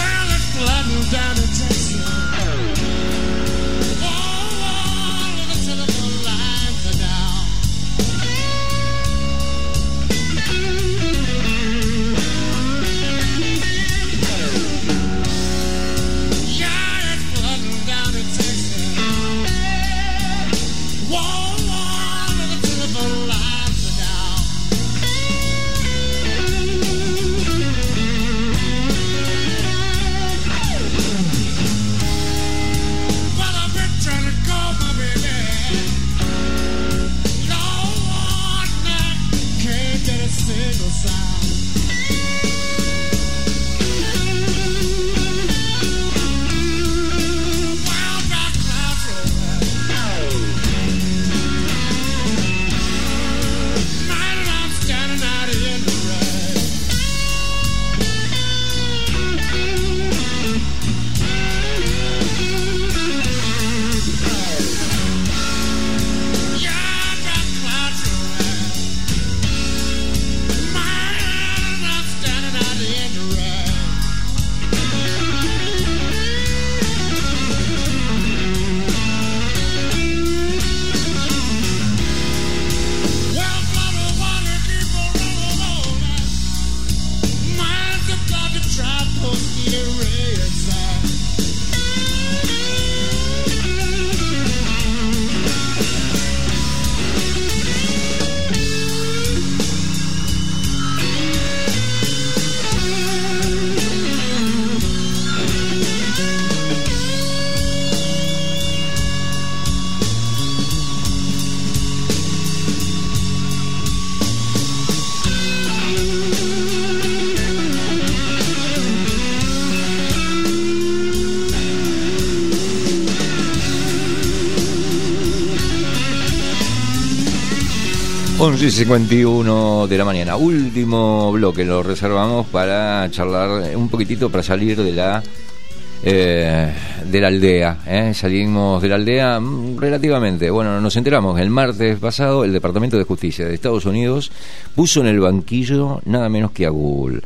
once y cincuenta y uno de la mañana, último bloque, lo reservamos para charlar un poquitito, para salir de la eh, de la aldea, ¿eh? Salimos de la aldea relativamente, bueno, nos enteramos, el martes pasado el Departamento de Justicia de Estados Unidos puso en el banquillo nada menos que a Google.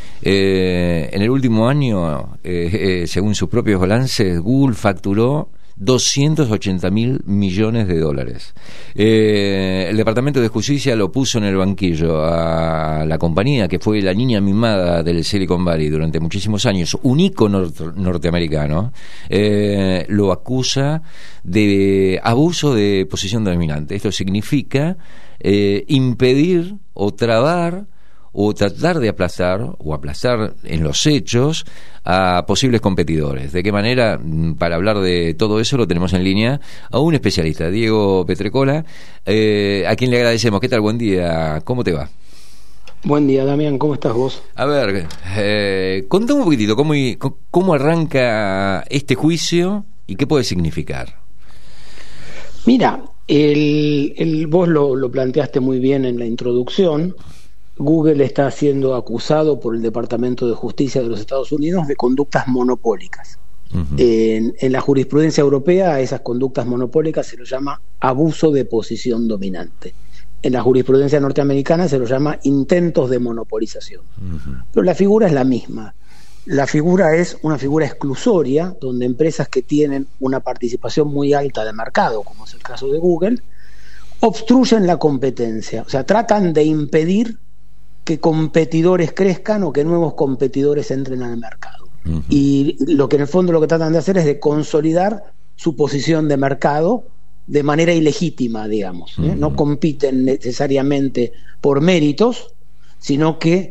Eh, en el último año, eh, eh, según sus propios balances, Google facturó doscientos ochenta mil millones de dólares. Eh, el Departamento de Justicia lo puso en el banquillo a la compañía que fue la niña mimada del Silicon Valley durante muchísimos años, un ícono norteamericano, eh, lo acusa de abuso de posición dominante. Esto significa eh, impedir o trabar o tratar de aplastar o aplastar en los hechos a posibles competidores. ¿De qué manera? Para hablar de todo eso lo tenemos en línea a un especialista, Diego Petrecola, eh, a quien le agradecemos. ¿Qué tal? Buen día, ¿cómo te va? Buen día, Damián, ¿cómo estás vos? A ver, eh, contame un poquitito cómo, cómo arranca este juicio y qué puede significar. Mira, El, el, vos lo, lo planteaste muy bien en la introducción. Google está siendo acusado por el Departamento de Justicia de los Estados Unidos de conductas monopólicas. Uh-huh. En, en la jurisprudencia europea a esas conductas monopólicas se lo llama abuso de posición dominante. En la jurisprudencia norteamericana se lo llama intentos de monopolización. Uh-huh. Pero la figura es la misma. La figura es una figura exclusoria, donde empresas que tienen una participación muy alta de mercado, como es el caso de Google, obstruyen la competencia. O sea, tratan de impedir que competidores crezcan o que nuevos competidores entren al mercado. Uh-huh. Y lo que en el fondo lo que tratan de hacer es de consolidar su posición de mercado de manera ilegítima, digamos. ¿eh? Uh-huh. No compiten necesariamente por méritos, sino que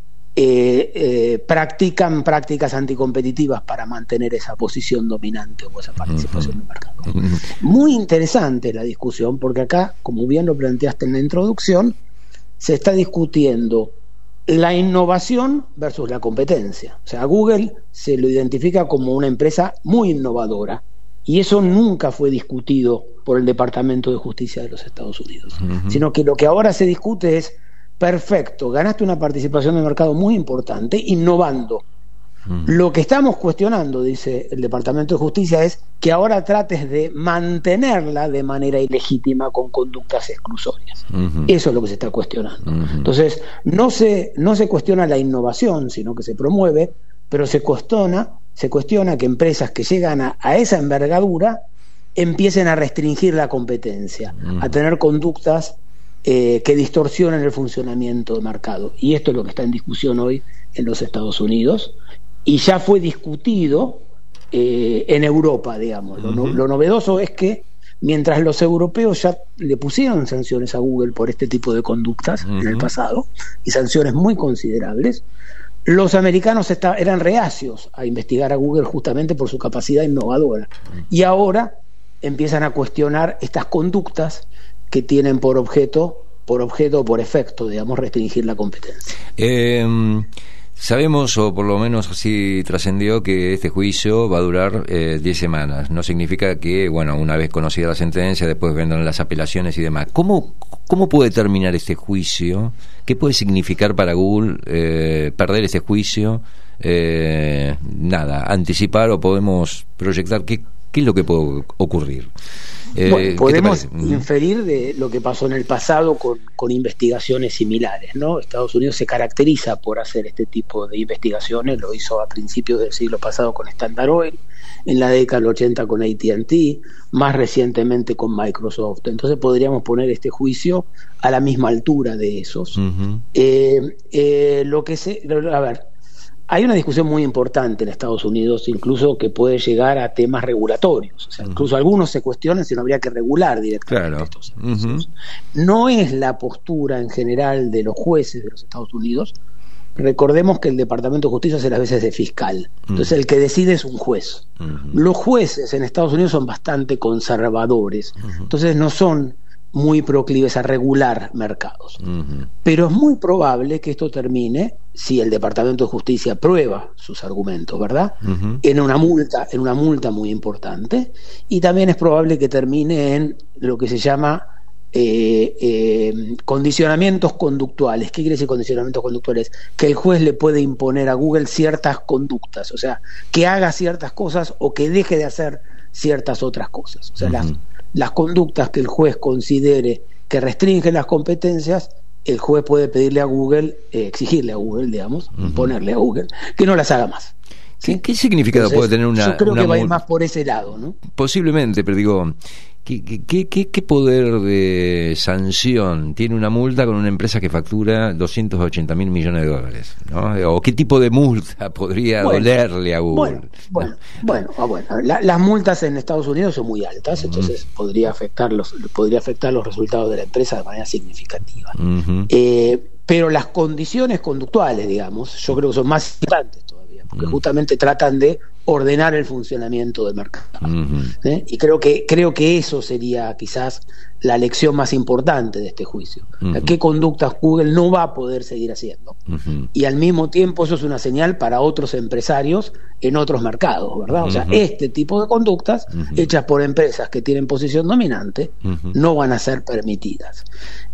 eh, eh, practican prácticas anticompetitivas para mantener esa posición dominante o esa participación uh-huh. de mercado. Uh-huh. Muy interesante la discusión, porque acá, como bien lo planteaste en la introducción, se está discutiendo la innovación versus la competencia. O sea, Google se lo identifica como una empresa muy innovadora, y eso nunca fue discutido por el Departamento de Justicia de los Estados Unidos, uh-huh. sino que lo que ahora se discute es: perfecto, ganaste una participación de mercado muy importante innovando. Uh-huh. Lo que estamos cuestionando, dice el Departamento de Justicia, es que ahora trates de mantenerla de manera ilegítima con conductas exclusorias. Uh-huh. Eso es lo que se está cuestionando. Uh-huh. Entonces, no se, no se cuestiona la innovación, sino que se promueve, pero se cuestiona, se cuestiona que empresas que llegan a, a esa envergadura empiecen a restringir la competencia, uh-huh. a tener conductas eh, que distorsionen el funcionamiento del mercado. Y esto es lo que está en discusión hoy en los Estados Unidos, y ya fue discutido eh, en Europa, digamos. Uh-huh. Lo, lo novedoso es que mientras los europeos ya le pusieron sanciones a Google por este tipo de conductas uh-huh. en el pasado, y sanciones muy considerables, los americanos está, eran reacios a investigar a Google justamente por su capacidad innovadora, uh-huh. y ahora empiezan a cuestionar estas conductas que tienen por objeto, por objeto o por efecto, digamos, restringir la competencia. Eh... Sabemos, o por lo menos así trascendió, que este juicio va a durar eh, diez semanas. No significa que, bueno, una vez conocida la sentencia, después vendrán las apelaciones y demás. ¿Cómo, cómo puede terminar este juicio? ¿Qué puede significar para Google eh, perder este juicio? Eh, nada, anticipar o podemos proyectar qué, qué es lo que puede ocurrir. Eh, bueno, podemos inferir de lo que pasó en el pasado con, con investigaciones similares, ¿no? Estados Unidos se caracteriza por hacer este tipo de investigaciones. Lo hizo a principios del siglo pasado con Standard Oil, en la década del ochenta con A T and T, más recientemente con Microsoft. Entonces podríamos poner este juicio a la misma altura de esos. Uh-huh. eh, eh, lo que se, a ver, hay una discusión muy importante en Estados Unidos, incluso que puede llegar a temas regulatorios. O sea, uh-huh. incluso algunos se cuestionan si no habría que regular directamente claro. estos servicios. Uh-huh. No es la postura en general de los jueces de los Estados Unidos. Recordemos que el Departamento de Justicia hace las veces de fiscal. Entonces uh-huh. el que decide es un juez. Uh-huh. Los jueces en Estados Unidos son bastante conservadores. Uh-huh. Entonces no son muy proclives a regular mercados. Uh-huh. Pero es muy probable que esto termine, si el Departamento de Justicia prueba sus argumentos, ¿verdad? Uh-huh. En una multa, en una multa muy importante, y también es probable que termine en lo que se llama eh, eh, condicionamientos conductuales. ¿Qué quiere decir condicionamientos conductuales? Que el juez le puede imponer a Google ciertas conductas, o sea, que haga ciertas cosas o que deje de hacer ciertas otras cosas. O sea, uh-huh. las las conductas que el juez considere que restringen las competencias, el juez puede pedirle a Google, eh, exigirle a Google, digamos, uh-huh. imponerle a Google, que no las haga más. ¿Sí? ¿Qué, qué significado Entonces, puede tener una... Yo creo una que va a ir mul- más por ese lado, ¿no? Posiblemente, pero digo, ¿qué, qué, qué, qué poder de sanción tiene una multa con una empresa que factura doscientos ochenta mil millones de dólares, ¿no? ¿O qué tipo de multa podría bueno, dolerle a Google? Bueno, bueno, bueno, ah, bueno. La, las multas en Estados Unidos son muy altas, uh-huh. entonces podría afectar los, podría afectar los resultados de la empresa de manera significativa. Uh-huh. Eh, pero las condiciones conductuales, digamos, yo creo que son más importantes todavía. todavía, porque uh-huh. justamente tratan de ordenar el funcionamiento del mercado. Uh-huh. ¿Eh? Y creo que creo que eso sería quizás la lección más importante de este juicio. Uh-huh. ¿Qué conductas Google no va a poder seguir haciendo? Uh-huh. Y al mismo tiempo eso es una señal para otros empresarios en otros mercados, ¿verdad? O sea, uh-huh. este tipo de conductas uh-huh. hechas por empresas que tienen posición dominante uh-huh. no van a ser permitidas.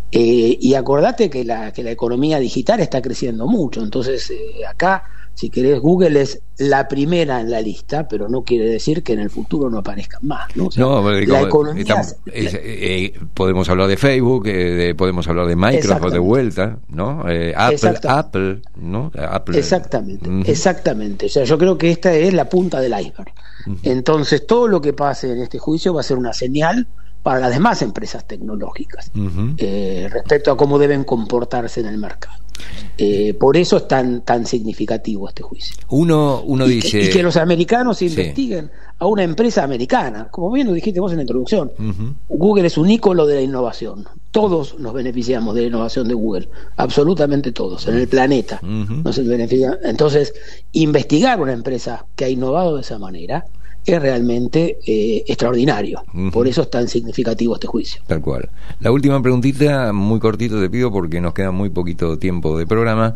Eh, y acordate que la, que la economía digital está creciendo mucho, entonces eh, acá, si querés, Google es la primera en la lista, pero no quiere decir que en el futuro no aparezcan más, ¿no? O sea, no, la como, economía estamos, es, eh, eh, podemos hablar de Facebook, eh, de, podemos hablar de Microsoft de vuelta, ¿no? Eh, Apple, Apple, ¿no? Apple. Exactamente, uh-huh. exactamente. O sea, yo creo que esta es la punta del iceberg. Uh-huh. Entonces, todo lo que pase en este juicio va a ser una señal para las demás empresas tecnológicas uh-huh. eh, respecto a cómo deben comportarse en el mercado. Eh, por eso es tan tan significativo este juicio. Uno, uno y dice... Que, y que los americanos sí. investiguen a una empresa americana. Como bien lo dijiste vos en la introducción, uh-huh. Google es un ícono de la innovación. Todos nos beneficiamos de la innovación de Google. Absolutamente todos, en el planeta. Uh-huh. Nos beneficia. Entonces, investigar una empresa que ha innovado de esa manera es realmente eh, extraordinario. Uh-huh. Por eso es tan significativo este juicio. Tal cual. La última preguntita, muy cortito te pido porque nos queda muy poquito tiempo de programa.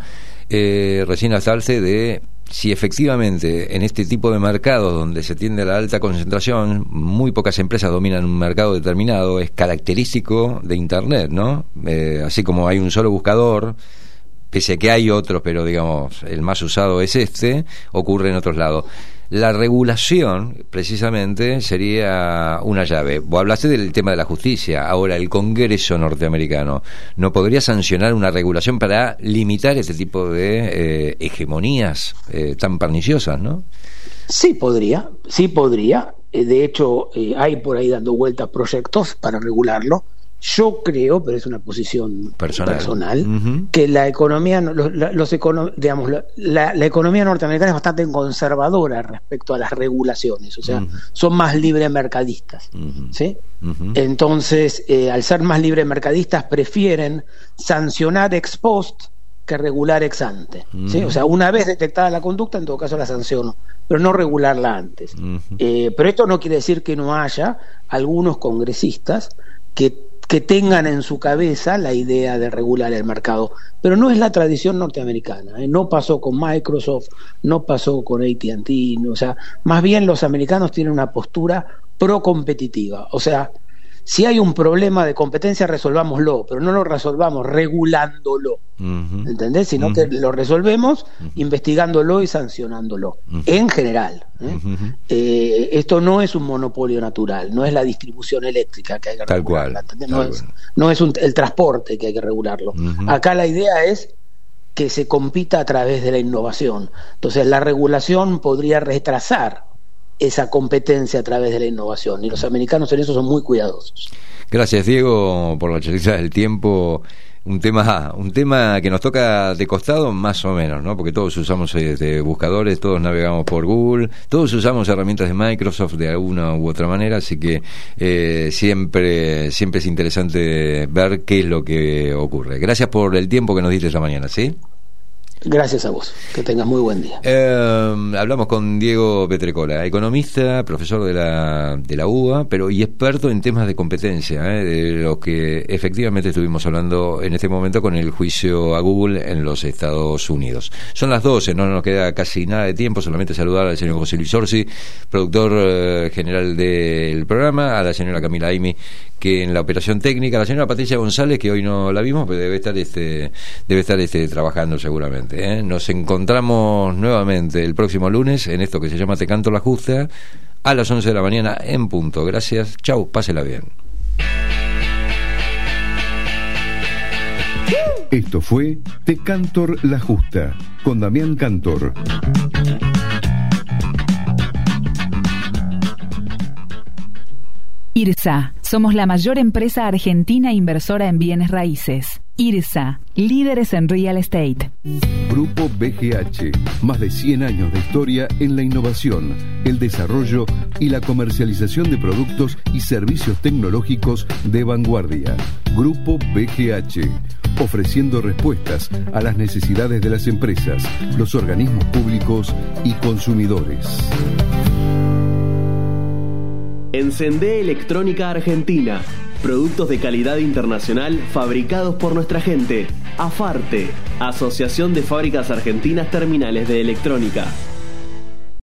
Eh, recién alzarse de si efectivamente en este tipo de mercados donde se tiende a la alta concentración, muy pocas empresas dominan un mercado determinado, es característico de Internet, ¿no? Eh, así como hay un solo buscador, pese a que hay otros, pero digamos, el más usado es este, ocurre en otros lados. La regulación, precisamente, sería una llave. Vos hablaste del tema de la justicia. Ahora, el Congreso norteamericano, ¿no podría sancionar una regulación para limitar este tipo de eh, hegemonías eh, tan perniciosas, no? Sí podría, sí podría. De hecho, eh, hay por ahí dando vueltas proyectos para regularlo. Yo creo, pero es una posición personal, personal uh-huh. que la economía, los, los econo, digamos, la, la, la economía norteamericana es bastante conservadora respecto a las regulaciones, o sea, uh-huh. son más libremercadistas, uh-huh. ¿sí? Uh-huh. Entonces, eh, al ser más libremercadistas, prefieren sancionar ex post que regular ex ante, uh-huh. ¿sí? O sea, una vez detectada la conducta, en todo caso la sanciono, pero no regularla antes. Uh-huh. Eh, pero esto no quiere decir que no haya algunos congresistas que que tengan en su cabeza la idea de regular el mercado, pero no es la tradición norteamericana, ¿eh? No pasó con Microsoft, no pasó con A T and T, no, o sea, más bien los americanos tienen una postura pro competitiva, o sea, si hay un problema de competencia resolvámoslo, pero no lo resolvamos regulándolo, uh-huh. ¿entendés? Sino uh-huh. que lo resolvemos uh-huh. investigándolo y sancionándolo, uh-huh. en general, ¿eh? Uh-huh. Eh, esto no es un monopolio natural, no es la distribución eléctrica que hay que Tal regularla, cual. no Tal es, cual. no es un, el transporte que hay que regularlo. Uh-huh. Acá la idea es que se compita a través de la innovación, entonces la regulación podría retrasar esa competencia a través de la innovación, y los americanos en eso son muy cuidadosos. Gracias, Diego, por la charla del tiempo. Un tema un tema que nos toca de costado más o menos, ¿no? Porque todos usamos este, buscadores, todos navegamos por Google, todos usamos herramientas de Microsoft de alguna u otra manera, así que eh, siempre siempre es interesante ver qué es lo que ocurre. Gracias por el tiempo que nos diste esta mañana, ¿sí? Gracias a vos, que tengas muy buen día. Eh, hablamos con Diego Petrecola, economista, profesor de la de la U B A, pero y experto en temas de competencia, eh, de lo que efectivamente estuvimos hablando en este momento con el juicio a Google en los Estados Unidos. Son las doce, no nos queda casi nada de tiempo, solamente saludar al señor José Luis Orsi, productor eh, general del programa, a la señora Camila Aimi, que en la operación técnica, a la señora Patricia González, que hoy no la vimos, pero debe estar este debe estar este trabajando seguramente. ¿Eh? Nos encontramos nuevamente el próximo lunes en esto que se llama Te Canto la Justa a las once de la mañana en punto. Gracias, chau, pásela bien. Esto fue Te Cantor la Justa con Damián Cantor. IRSA, somos la mayor empresa argentina inversora en bienes raíces. IRSA, líderes en real estate. Grupo B G H, más de cien años de historia en la innovación, el desarrollo y la comercialización de productos y servicios tecnológicos de vanguardia. Grupo B G H, ofreciendo respuestas a las necesidades de las empresas, los organismos públicos y consumidores. Encendé Electrónica Argentina. Productos de calidad internacional fabricados por nuestra gente. AFARTE, Asociación de Fábricas Argentinas Terminales de Electrónica.